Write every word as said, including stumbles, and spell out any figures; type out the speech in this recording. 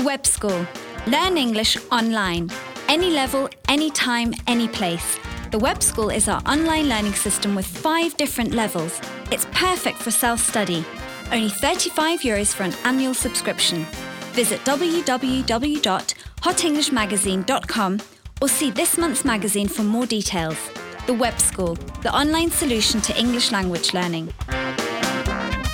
Web School. Learn English online. Any level, anytime, any place. The Web School is our online learning system with five different levels. It's perfect for self-study. Only thirty-five euros for an annual subscription. Visit w w w dot hot english magazine dot com or see this month's magazine for more details. The Web School, the online solution to English language learning.